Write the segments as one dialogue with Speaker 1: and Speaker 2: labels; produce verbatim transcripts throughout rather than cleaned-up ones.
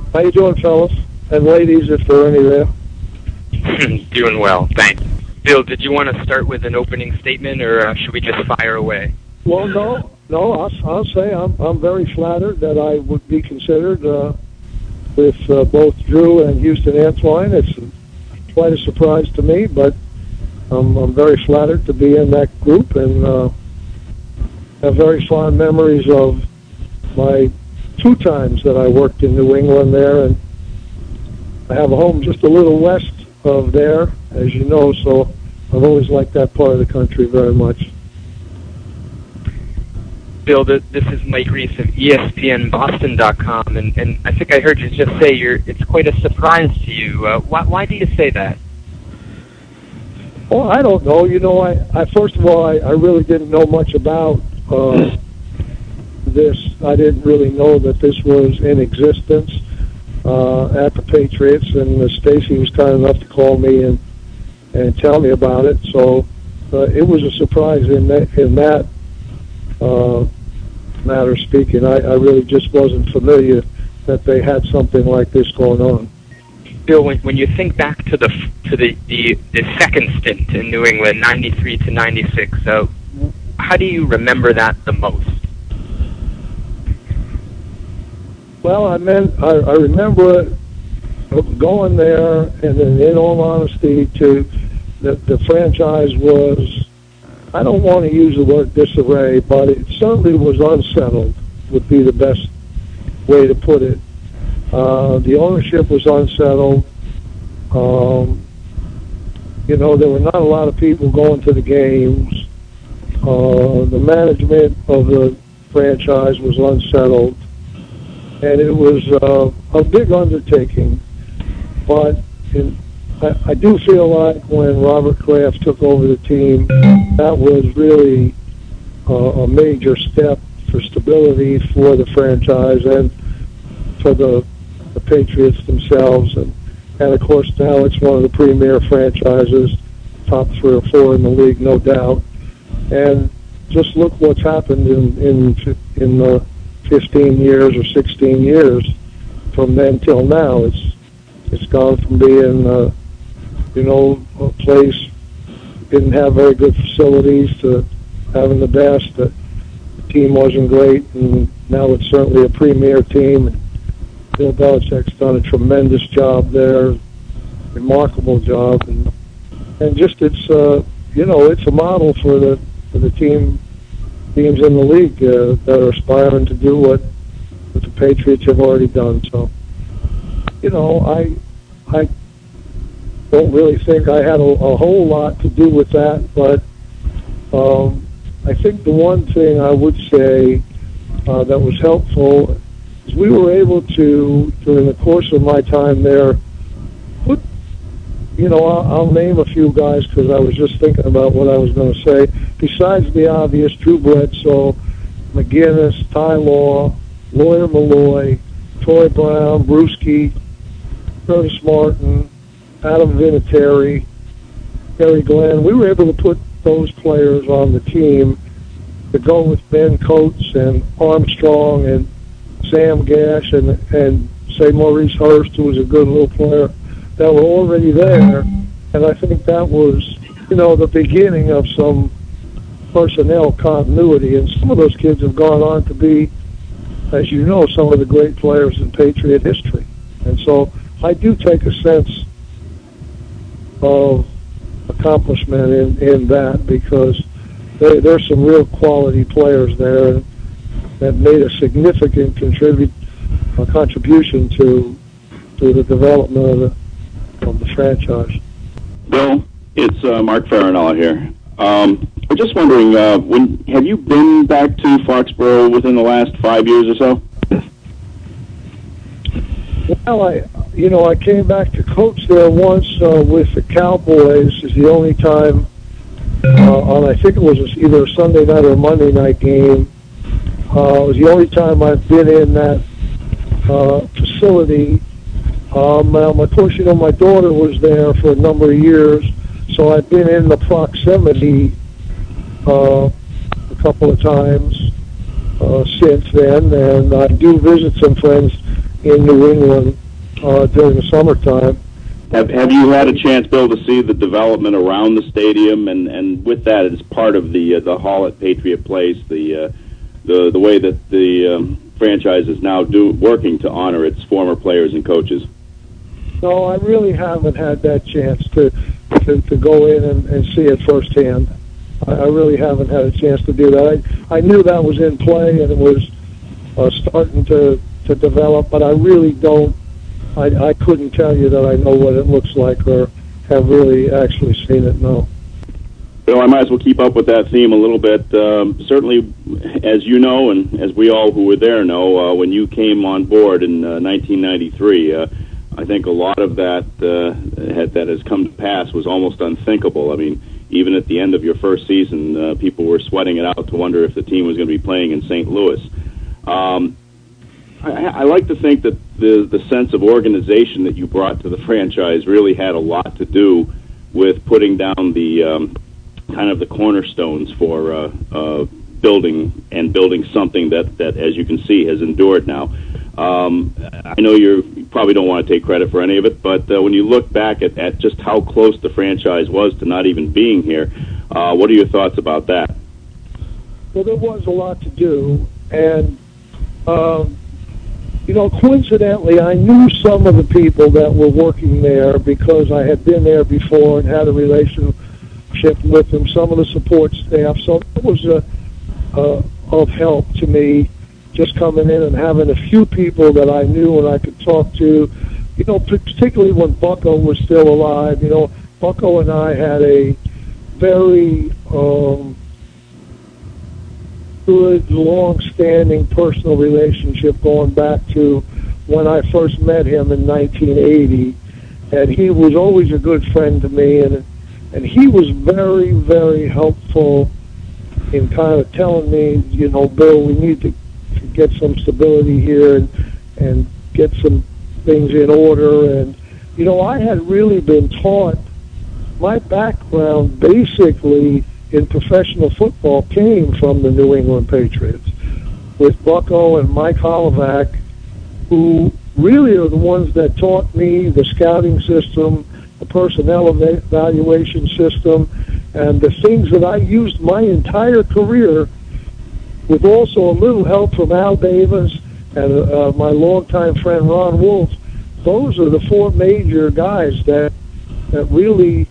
Speaker 1: How you doing, fellas? And ladies, if there are any there.
Speaker 2: Doing well, thanks. Bill, did you want to start with an opening statement, or uh, should we just fire away?
Speaker 1: Well, no, no. I'll, I'll say I'm I'm very flattered that I would be considered uh, with uh, both Drew and Houston Antwine. It's quite a surprise to me, but I'm, I'm very flattered to be in that group, and uh, have very fond memories of my two times that I worked in New England there, and I have a home just a little west of there, as you know, so I've always liked that part of the country very much.
Speaker 2: Bill, this is Mike Reese of E S P N Boston dot com, and, and I think I heard you just say you're, it's quite a surprise to you. Uh, why, why do you say that?
Speaker 1: Well, I don't know. You know, I, I first of all, I, I really didn't know much about uh, this. I didn't really know that this was in existence uh, at the Patriots, and uh, Stacy was kind enough to call me and and tell me about it. So uh, it was a surprise in that in that uh, matter speaking. I, I really just wasn't familiar that they had something like this going on.
Speaker 2: Bill, when, when you think back to the to the, the, the second stint in New England, ninety-three to ninety-six, uh, how do you remember that the most?
Speaker 1: Well, I meant I, I remember going there, and then, in all honesty, to the, the franchise was, I don't want to use the word disarray, but it certainly was unsettled, would be the best way to put it. Uh, the ownership was unsettled. Um, you know, there were not a lot of people going to the games. Uh, the management of the franchise was unsettled. And it was uh, a big undertaking. But in, I, I do feel like when Robert Kraft took over the team, that was really uh, a major step for stability for the franchise and for the, the Patriots themselves. And, and, of course, now it's one of the premier franchises, top three or four in the league, no doubt. And just look what's happened in, in, in the fifteen years or sixteen years from then till now. It's it's gone from being, uh, you know, a place didn't have very good facilities to having the best. The team wasn't great, and now it's certainly a premier team. And Bill Belichick's done a tremendous job there, remarkable job, and and just it's uh, you know it's a model for the for the team. teams in the league uh, that are aspiring to do what, what the Patriots have already done. So, you know, I I don't really think I had a, a whole lot to do with that, but um, I think the one thing I would say uh, that was helpful is we were able to, during the course of my time there, put, you know, I'll, I'll name a few guys because I was just thinking about what I was going to say. Besides the obvious, Drew Bledsoe, McGinnis, Ty Law, Lawyer Malloy, Troy Brown, Brewski, Curtis Martin, Adam Vinatieri, Gary Glenn. We were able to put those players on the team to go with Ben Coates and Armstrong and Sam Gash and, and say Maurice Hurst, who was a good little player, that were already there. And I think that was, you know, the beginning of some personnel continuity, and some of those kids have gone on to be, as you know, some of the great players in Patriot history. And so I do take a sense of accomplishment in, in that, because there, there's some real quality players there that made a significant contribute, a contribution to to the development of the, of the franchise.
Speaker 3: Bill, it's uh, Mark Farinato here. Um, I'm just wondering, uh, when have you been back to Foxborough within the last five years or so?
Speaker 1: Well, I, you know, I came back to coach there once uh, with the Cowboys. Is the only time uh, on, I think it was either a Sunday night or a Monday night game. Uh, it was the only time I've been in that uh, facility. Um, now, of course, you know, my daughter was there for a number of years, so I've been in the proximity uh, a couple of times uh, since then, and I do visit some friends in New England uh, during the summertime.
Speaker 3: Have Have you had a chance, Bill, to see the development around the stadium, and, and with that, it's part of the uh, the hall at Patriot Place, the uh, the the way that the um, franchise is now do working to honor its former players and coaches?
Speaker 1: No, I really haven't had that chance to to, to go in and, and see it firsthand. I, I really haven't had a chance to do that. I, I knew that was in play and it was uh, starting to, to develop, but I really don't. I, I couldn't tell you that I know what it looks like or have really actually seen it, no.
Speaker 3: Bill, I might as well keep up with that theme a little bit. Um, certainly, as you know, and as we all who were there know, uh, when you came on board in uh, nineteen ninety-three, uh, I think a lot of that uh, had, that has come to pass was almost unthinkable. I mean, even at the end of your first season, uh, people were sweating it out to wonder if the team was going to be playing in Saint Louis. Um, I, I like to think that the the sense of organization that you brought to the franchise really had a lot to do with putting down the um, kind of the cornerstones for uh, uh, building and building something that, that, as you can see, has endured now. Um, I know you're, you probably don't want to take credit for any of it, but uh, when you look back at, at just how close the franchise was to not even being here, uh, what are your thoughts about that?
Speaker 1: Well, there was a lot to do, and um, you know, coincidentally, I knew some of the people that were working there because I had been there before and had a relationship with them, some of the support staff, so it was a, uh, of help to me just coming in and having a few people that I knew and I could talk to, you know, particularly when Bucko was still alive. You know, Bucko and I had a very um, good, long-standing personal relationship going back to when I first met him in nineteen eighty, and he was always a good friend to me, and and he was very, very helpful in kind of telling me, you know, Bill, we need to, to get some stability here and and get some things in order. And you know, I had really been taught, my background basically in professional football came from the New England Patriots with Bucko and Mike Holovac, who really are the ones that taught me the scouting system, the personnel evaluation system, and the things that I used my entire career with also a little help from Al Davis and uh, my longtime friend Ron Wolf. Those are the four major guys that that really,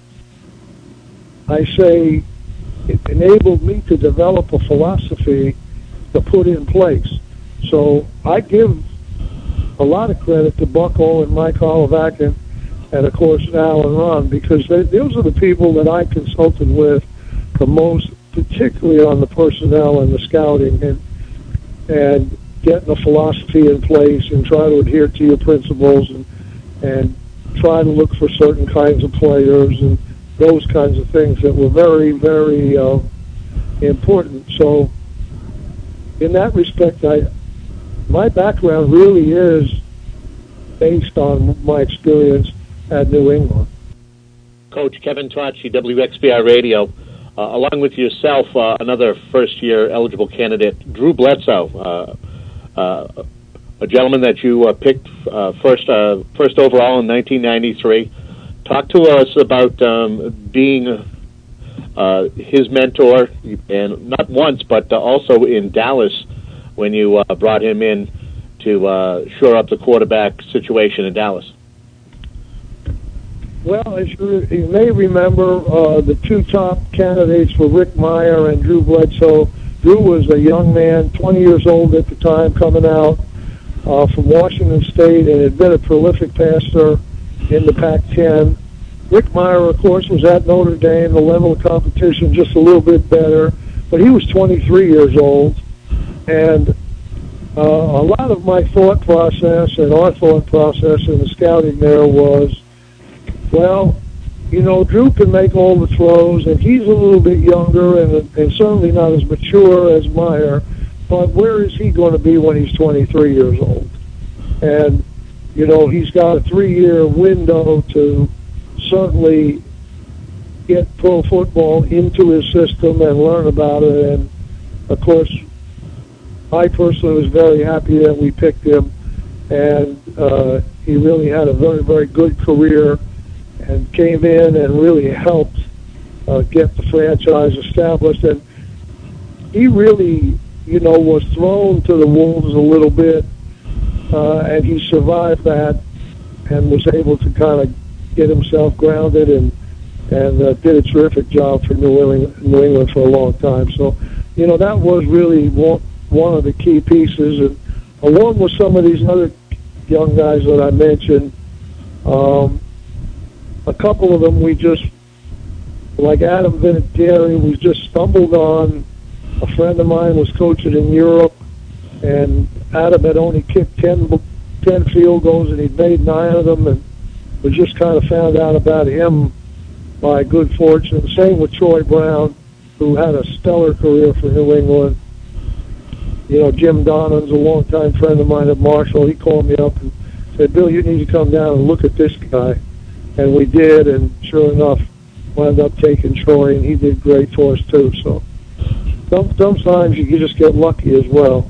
Speaker 1: I say, it enabled me to develop a philosophy to put in place. So I give a lot of credit to Bucko and Mike Holovac and, and of course Al and Ron, because they, those are the people that I consulted with the most, particularly on the personnel and the scouting and and getting a philosophy in place and try to adhere to your principles and and try to look for certain kinds of players and those kinds of things that were very, very uh, important. So in that respect, I my background really is based on my experience at New England.
Speaker 4: Coach Kevin Tocci, W X B I Radio. Uh, along with yourself, uh, another first-year eligible candidate, Drew Bledsoe, uh, uh, a gentleman that you uh, picked uh, first uh, first overall in nineteen ninety-three. Talk to us about um, being uh, his mentor, and not once, but uh, also in Dallas when you uh, brought him in to uh, shore up the quarterback situation in Dallas.
Speaker 1: Well, as you, you may remember, uh, the two top candidates were Rick Meyer and Drew Bledsoe. Drew was a young man, twenty years old at the time, coming out uh, from Washington State, and had been a prolific passer in the Pac ten. Rick Meyer, of course, was at Notre Dame, the level of competition just a little bit better, but he was twenty-three years old. And uh, a lot of my thought process and our thought process in the scouting there was, well, you know, Drew can make all the throws, and he's a little bit younger and, and certainly not as mature as Meyer, but where is he going to be when he's twenty-three years old? And, you know, he's got a three-year window to certainly get pro football into his system and learn about it. And, of course, I personally was very happy that we picked him. and uh, he really had a very, very good career and came in and really helped uh, get the franchise established. And he really, you know, was thrown to the wolves a little bit, uh, and he survived that and was able to kind of get himself grounded and and uh, did a terrific job for New England, New England for a long time. So, you know, that was really one, one of the key pieces. And along with some of these other young guys that I mentioned, um, a couple of them we just, like Adam Vinatieri, we just stumbled on. A friend of mine was coaching in Europe, and Adam had only kicked ten, ten field goals, and he'd made nine of them, and we just kind of found out about him by good fortune. Same with Troy Brown, who had a stellar career for New England. You know, Jim Donovan's a longtime friend of mine at Marshall. He called me up and said, "Bill, you need to come down and look at this guy." And we did, and sure enough, wound up taking Troy, and he did great for us too. So sometimes you just get lucky as well.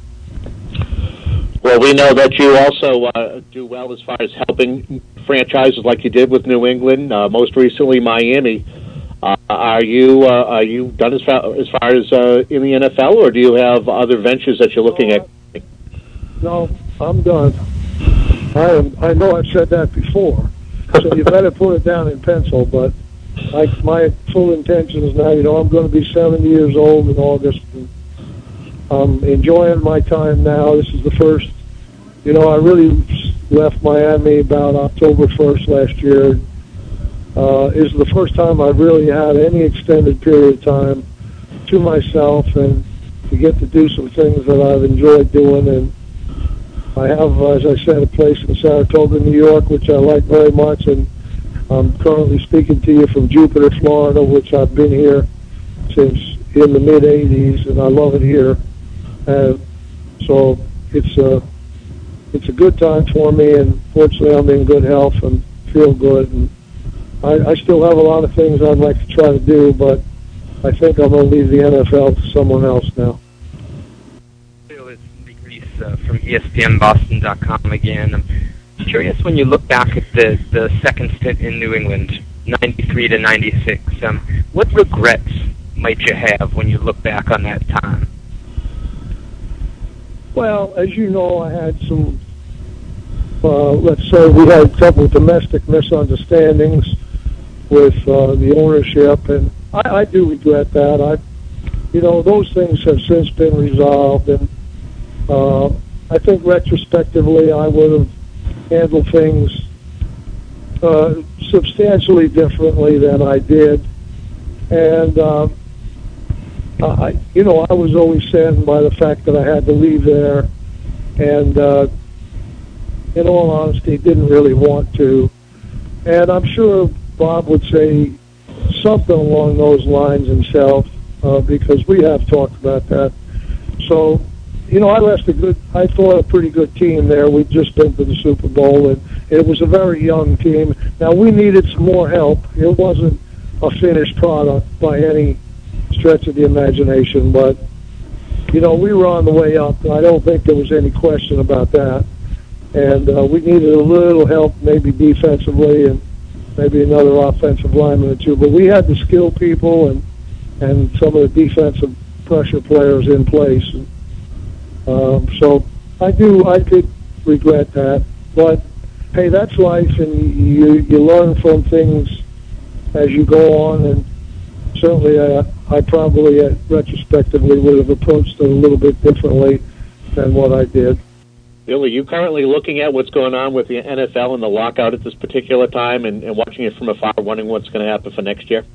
Speaker 4: Well, we know that you also uh, do well as far as helping franchises like you did with New England, uh, most recently Miami. Uh, are you uh, are you done as far as, far as uh, in the N F L, or do you have other ventures that you're looking at?
Speaker 1: No, I'm done. I am. I know I've said that before, so you better put it down in pencil. But I, my full intention is now. You know, I'm going to be seventy years old in August. And I'm enjoying my time now. This is the first. You know, I really left Miami about October first last year. Uh, is the first time I've really had any extended period of time to myself and to get to do some things that I've enjoyed doing. And I have, as I said, a place in Saratoga, New York, which I like very much. And I'm currently speaking to you from Jupiter, Florida, which I've been here since in the mid eighties, and I love it here. And so it's a, it's a good time for me, and fortunately I'm in good health and feel good. And I, I still have a lot of things I'd like to try to do, but I think I'm going to leave the N F L to someone else now.
Speaker 2: It's Nick Reese uh, from E S P N Boston dot com again. I'm curious, when you look back at the, the second stint in New England, ninety-three to ninety-six, um, what regrets might you have when you look back on that time?
Speaker 1: Well, as you know, I had some, uh, let's say we had a couple of domestic misunderstandings with uh, the ownership, and I, I do regret that. I, you know, those things have since been resolved, and uh, I think retrospectively I would have handled things uh, substantially differently than I did. And, uh, I, you know, I was always saddened by the fact that I had to leave there, and uh, in all honesty, didn't really want to. And I'm sure Bob would say something along those lines himself, uh, because we have talked about that. So, you know, I left a good, I thought a pretty good team there. We'd just been to the Super Bowl, and it was a very young team. Now, we needed some more help. It wasn't a finished product by any stretch of the imagination, but, you know, we were on the way up. I don't think there was any question about that. And uh, we needed a little help, maybe defensively, and maybe another offensive lineman or two. But we had the skill people and and some of the defensive pressure players in place. And, um, so I do, I could regret that. But, hey, that's life, and you, you learn from things as you go on. And certainly uh, I probably uh, retrospectively would have approached it a little bit differently than what I did.
Speaker 4: Bill, are you currently looking at what's going on with the N F L and the lockout at this particular time, and, and watching it from afar, wondering what's going to happen for next year?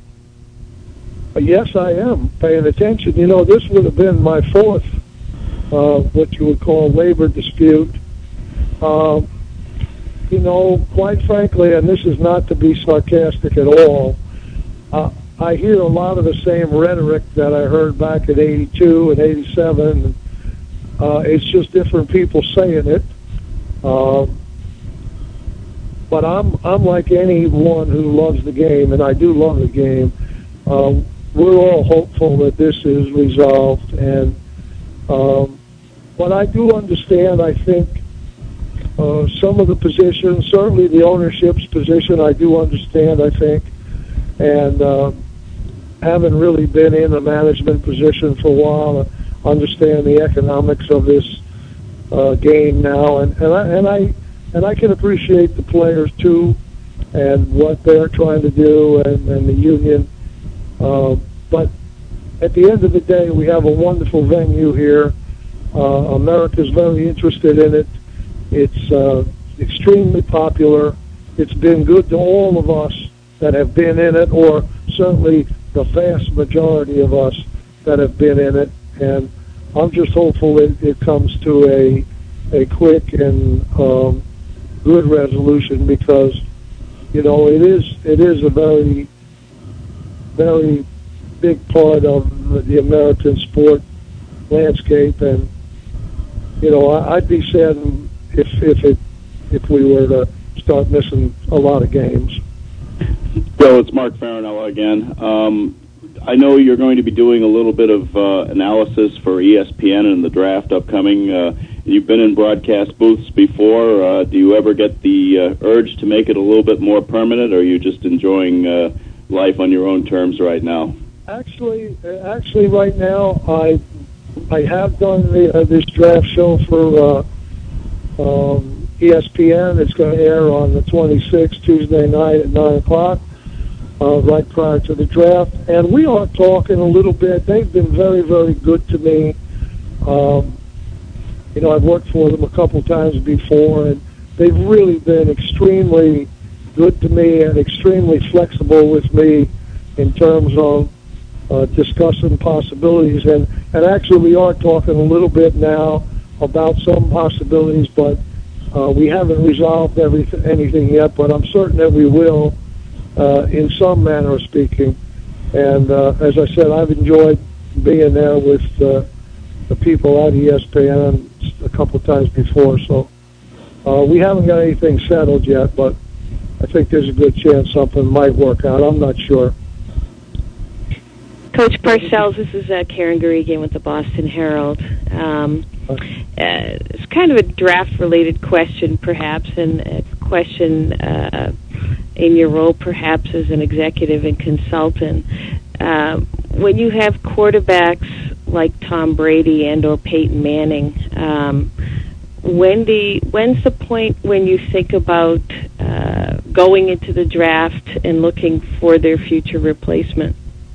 Speaker 1: Yes, I am paying attention. You know, this would have been my fourth, uh, what you would call labor dispute. Uh, you know, quite frankly, and this is not to be sarcastic at all, uh, I hear a lot of the same rhetoric that I heard back in eighty-two and eighty-seven. Uh, it's just different people saying it. Uh, but I'm I'm like anyone who loves the game, and I do love the game. Uh, we're all hopeful that this is resolved, and um, but I do understand. I think uh, some of the positions, certainly the ownership's position, I do understand, I think. And uh, having really been in a management position for a while, I understand the economics of this uh, game now. And, and, I, and, I, and I can appreciate the players, too, and what they're trying to do, and, and the union. Uh, but at the end of the day, we have a wonderful venue here. Uh, America's very interested in it. It's uh, extremely popular. It's been good to all of us that have been in it, or certainly the vast majority of us that have been in it. And I'm just hopeful it, it comes to a a quick and um, good resolution, because, you know, it is it is a very, very big part of the American sport landscape. And, you know, I'd be sad if if it if we were to start missing a lot of games.
Speaker 3: Bill, it's Mark Farinella again. Um, I know you're going to be doing a little bit of uh, analysis for E S P N and the draft upcoming. Uh, you've been in broadcast booths before. Uh, do you ever get the uh, urge to make it a little bit more permanent, or are you just enjoying uh, life on your own terms right now?
Speaker 1: Actually, actually, right now, I I have done the, uh, this draft show for uh, um, E S P N. It's going to air on the twenty-sixth, Tuesday night at nine o'clock, uh, right prior to the draft. And we are talking a little bit. They've been very, very good to me. Um, you know, I've worked for them a couple times before, and they've really been extremely good to me and extremely flexible with me in terms of uh, discussing possibilities. And, and actually, we are talking a little bit now about some possibilities, but Uh, we haven't resolved everything, anything yet, but I'm certain that we will, uh, in some manner of speaking. And uh, as I said, I've enjoyed being there with uh, the people at E S P N a couple of times before. So uh, we haven't got anything settled yet, but I think there's a good chance something might work out. I'm not sure.
Speaker 5: Coach Parcells, this is uh, Karen Guregian with the Boston Herald. Um, uh, it's kind of a draft-related question, perhaps, and a question uh, in your role, perhaps, as an executive and consultant. Uh, when you have quarterbacks like Tom Brady and or Peyton Manning, um, when the, when's the point when you think about uh, going into the draft and looking for their future replacement?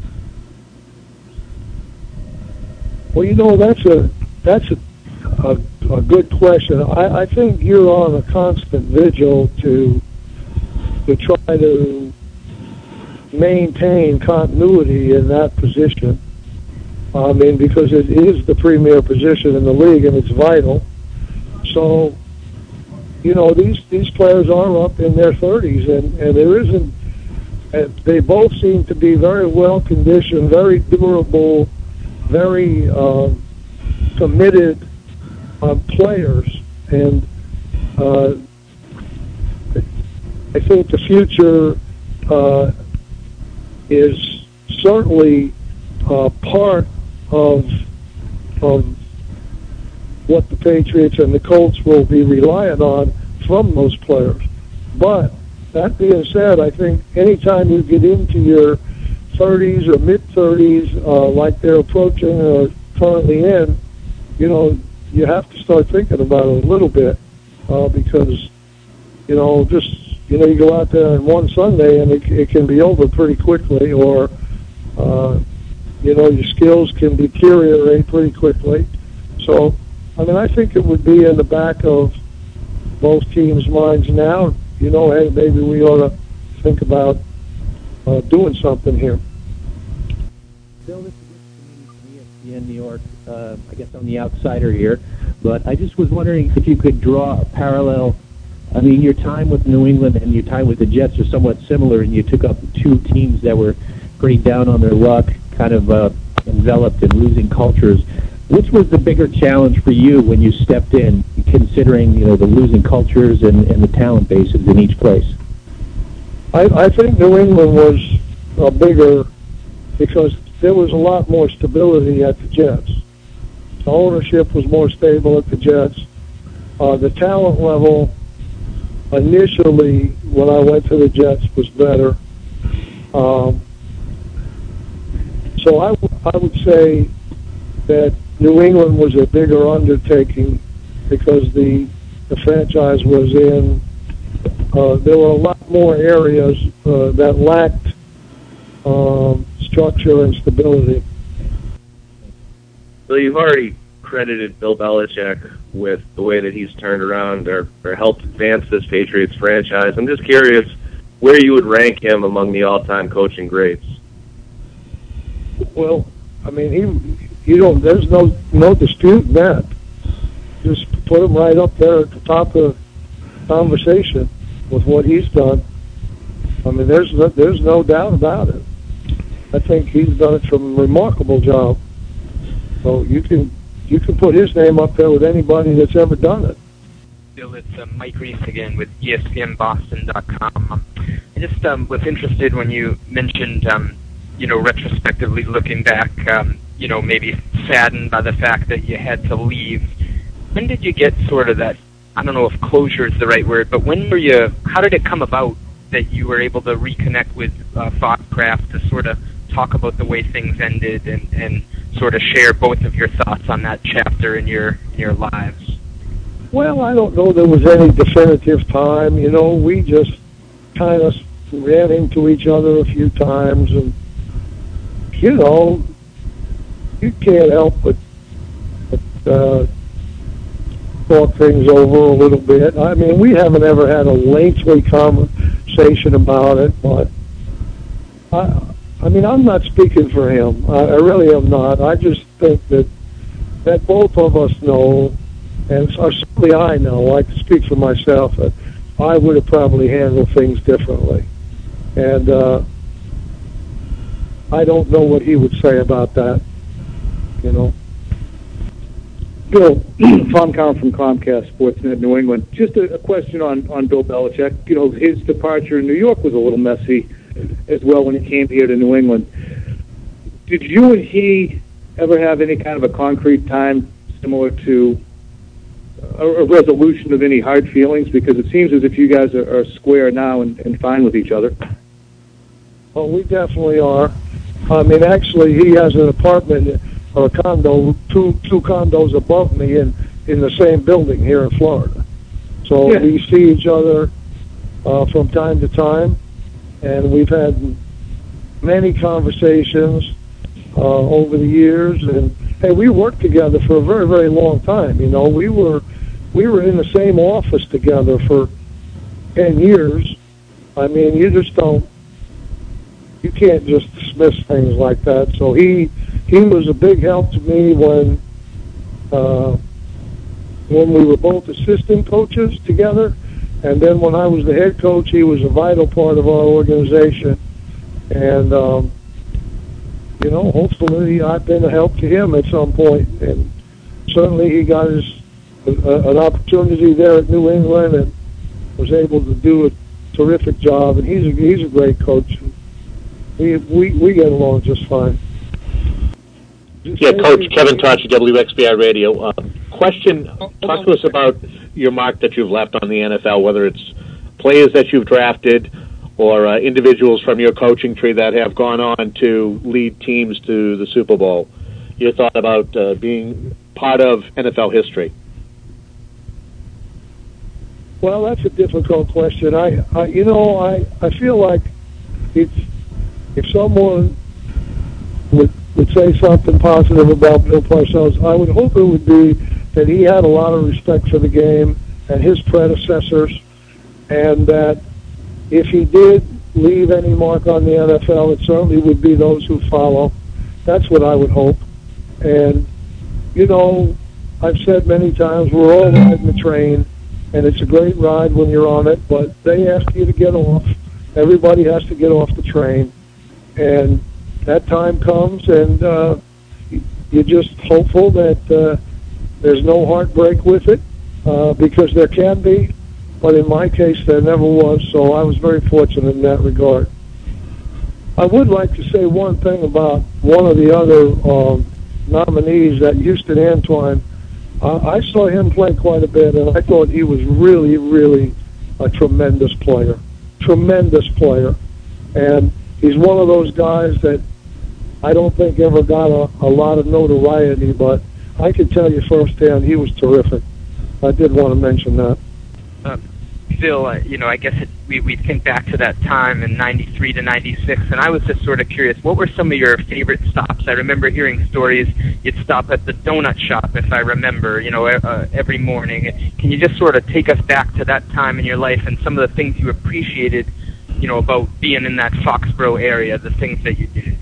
Speaker 1: Well, you know, that's a that's a, a, a good question. I, I think you're on a constant vigil to to try to maintain continuity in that position. I mean, because it is the premier position in the league and it's vital. So, you know, these these players are up in their thirties, and, and there isn't. Uh, they both seem to be very well conditioned, very durable, very uh, committed uh, players, and uh, I think the future uh, is certainly uh, part of of what the Patriots and the Colts will be relying on from those players. But that being said, I think anytime you get into your thirties or mid-thirties, uh, like they're approaching or currently in, you know, you have to start thinking about it a little bit, uh, because, you know, just, you know, you go out there on one Sunday and it, it can be over pretty quickly, or, uh, you know, your skills can deteriorate pretty quickly. So, I mean, I think it would be in the back of both teams' minds now, you know, hey, maybe we ought to think about Uh, doing something here.
Speaker 6: Bill, this is from E S P N New York. Uh, I guess I'm the outsider here, but I just was wondering if you could draw a parallel. I mean, your time with New England and your time with the Jets are somewhat similar, and you took up two teams that were pretty down on their luck, kind of uh, enveloped in losing cultures. Which was the bigger challenge for you when you stepped in, considering, you know, the losing cultures and, and the talent bases in each place?
Speaker 1: I, I think New England was uh, bigger because there was a lot more stability at the Jets. The ownership was more stable at the Jets. Uh, the talent level initially when I went to the Jets was better. Um, so I, w- I would say that New England was a bigger undertaking because the the franchise was in. Uh, there were a lot more areas uh, that lacked um, structure and stability.
Speaker 7: So you've already credited Bill Belichick with the way that he's turned around or, or helped advance this Patriots franchise. I'm just curious where you would rank him among the all-time coaching greats.
Speaker 1: Well, I mean, he, you know, there's no no disputing that. Just put him right up there at the top of the conversation with what he's done. I mean, there's no, there's no doubt about it. I think he's done it from a remarkable job. So you can you can put his name up there with anybody that's ever done it.
Speaker 2: Bill, it's uh, Mike Reese again with E S P N Boston dot com. Um, I just um, was interested when you mentioned, um, you know, retrospectively looking back, um, you know, maybe saddened by the fact that you had to leave. When did you get sort of that, I don't know if closure is the right word, but when were you, how did it come about that you were able to reconnect with uh, Foxcraft to sort of talk about the way things ended and, and sort of share both of your thoughts on that chapter in your in your lives?
Speaker 1: Well, I don't know there was any definitive time. You know, we just kind of ran into each other a few times, and, you know, you can't help but, but uh, talk things over a little bit. I mean, we haven't ever had a lengthy conversation about it, but I, I mean, I'm not speaking for him. I, I really am not. I just think that that both of us know, and certainly I know, I can speak for myself, that I would have probably handled things differently. And uh, I don't know what he would say about that, you know.
Speaker 8: Bill, Tom Cowan from Comcast Sportsnet New England. Just a, a question on, on Bill Belichick. You know, his departure in New York was a little messy as well when he came here to New England. Did you and he ever have any kind of a concrete time similar to a, a resolution of any hard feelings? Because it seems as if you guys are, are square now and, and fine with each other.
Speaker 1: Well, we definitely are. I mean, actually, he has an apartment or a condo, two two condos above me in, in the same building here in Florida. So yeah. We see each other uh, from time to time, and we've had many conversations uh, over the years. And hey, we worked together for a very, very long time. You know, we were we were in the same office together for ten years. I mean, you just don't. You can't just dismiss things like that. So he he was a big help to me when uh, when we were both assistant coaches together, and then when I was the head coach, he was a vital part of our organization. And um, you know, hopefully, I've been a help to him at some point, and certainly he got his uh, an opportunity there at New England and was able to do a terrific job. And he's a, he's a great coach. We, we we get along just fine.
Speaker 4: Yeah, Coach Kevin Tocci, W X B I Radio. Uh, question, talk to us about your mark that you've left on the N F L, whether it's players that you've drafted or uh, individuals from your coaching tree that have gone on to lead teams to the Super Bowl. Your thought about uh, being part of N F L history?
Speaker 1: Well, that's a difficult question. I, I you know, I, I feel like it's if someone would would say something positive about Bill Parcells, I would hope it would be that he had a lot of respect for the game and his predecessors, and that if he did leave any mark on the N F L, it certainly would be those who follow. That's what I would hope. And, you know, I've said many times, we're all riding the train, and it's a great ride when you're on it, but they ask you to get off. Everybody has to get off the train. And that time comes, and uh, you're just hopeful that uh, there's no heartbreak with it, uh, because there can be, but in my case there never was, so I was very fortunate in that regard. I would like to say one thing about one of the other um, nominees, that Houston Antwine Uh, I saw him play quite a bit, and I thought he was really, really a tremendous player. Tremendous player. And he's one of those guys that I don't think ever got a, a lot of notoriety, but I can tell you firsthand he was terrific. I did want to mention that.
Speaker 2: Uh, Phil, uh, you know, I guess it, we, we think back to that time in ninety-three to ninety-six, and I was just sort of curious, what were some of your favorite stops? I remember hearing stories, you'd stop at the donut shop, if I remember, you know, uh, every morning. Can you just sort of take us back to that time in your life and some of the things you appreciated, you know, about being in that Foxborough area, the things that you did?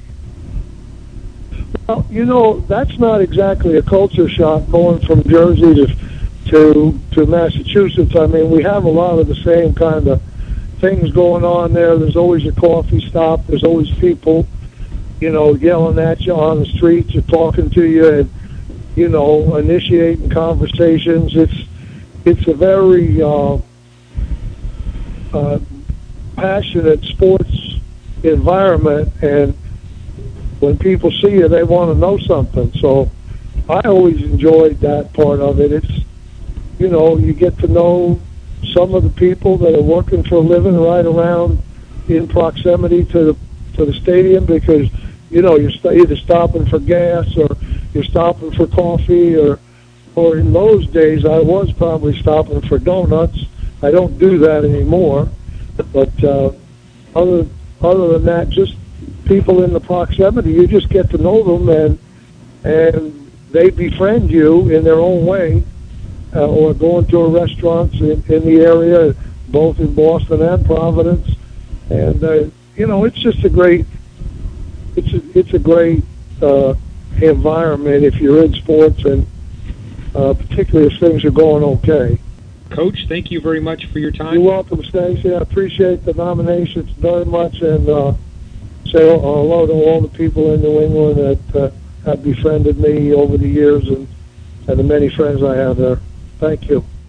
Speaker 1: Well, you know, that's not exactly a culture shock going from Jersey to to to Massachusetts. I mean, we have a lot of the same kind of things going on there. There's always a coffee stop. There's always people, you know, yelling at you on the streets or talking to you and, you know, initiating conversations. It's it's a very uh, uh, passionate sports environment, and when people see you, they want to know something. So I always enjoyed that part of it. It's, you know, you get to know some of the people that are working for a living right around in proximity to the, to the stadium, because, you know, you're st- either stopping for gas or you're stopping for coffee, or, or in those days I was probably stopping for donuts. I don't do that anymore. But uh, other other than that, just people in the proximity, you just get to know them, and and they befriend you in their own way. Uh, or going to a restaurant in, in the area, both in Boston and Providence, and uh, you know, it's just a great, it's a, it's a great uh, environment if you're in sports, and uh, particularly if things are going okay.
Speaker 9: Coach, thank you very much for your time.
Speaker 1: You're welcome, Stacey. I appreciate the nominations very much, and uh, say hello to all the people in New England that uh, have befriended me over the years, and, and the many friends I have there. Thank you.